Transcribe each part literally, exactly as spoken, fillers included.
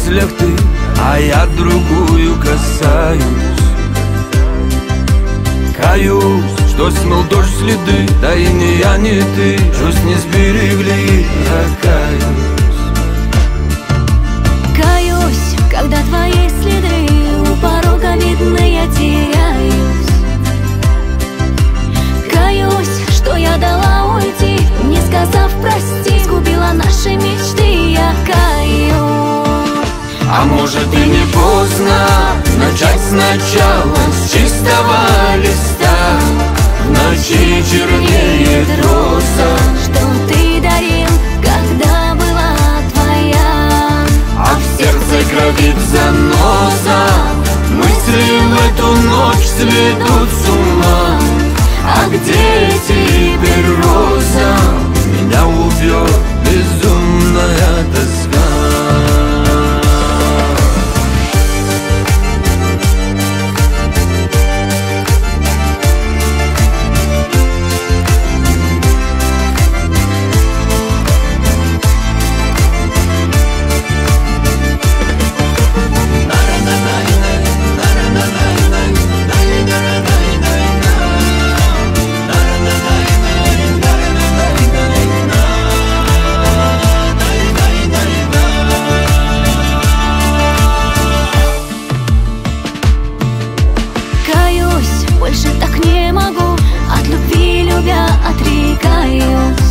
мыслях ты, а я другую касаюсь. Каюсь, что смыл дождь следы, да и не я, не ты чувств не сберегли, я каюсь. Каюсь, когда твои следы у порога видны, я теряюсь. Каюсь, что я дала уйти, не сказав прости, сгубила наши мечты, я каюсь. А может и не поздно начать сначала, с чистого листа. В ночи чернеет роза, что ты дарил, когда была твоя, а в сердце кровит заноза. Мысли в эту ночь сведут с ума. А где теперь роза? Меня убьет безумная тоска. Больше так не могу, от любви любя отрекаюсь.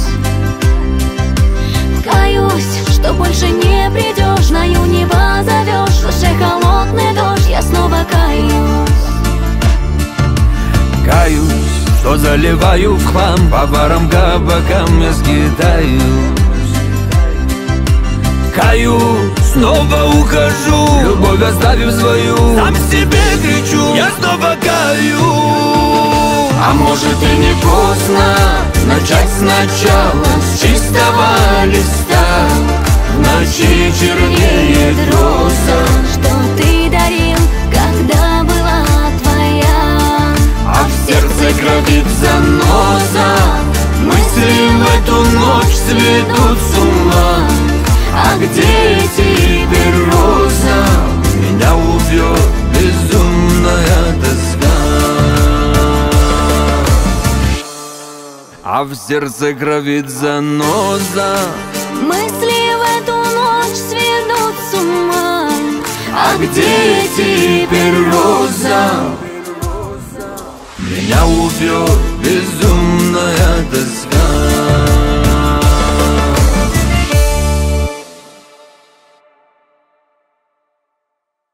Каюсь, что больше не придешь, знаю, не позовешь, в душе холодный дождь, я снова каюсь. Каюсь, что заливаю в хлам, по барам, кабакам я скитаюсь. Каюсь, снова ухожу, любовь оставив свою, сам себе кричу, я снова каюсь. А может и не поздно начать сначала, с чистого листа. В ночи чернеет роза, что ты дарил, когда была твоя, а в сердце кровит заноза. Мысли в эту ночь сведут с ума. А где теперь роза? Меня убьет безумная тоска. А в сердце кровит заноза. Мысли в эту ночь сведут с ума. А где теперь роза? Меня убьет безумная тоска.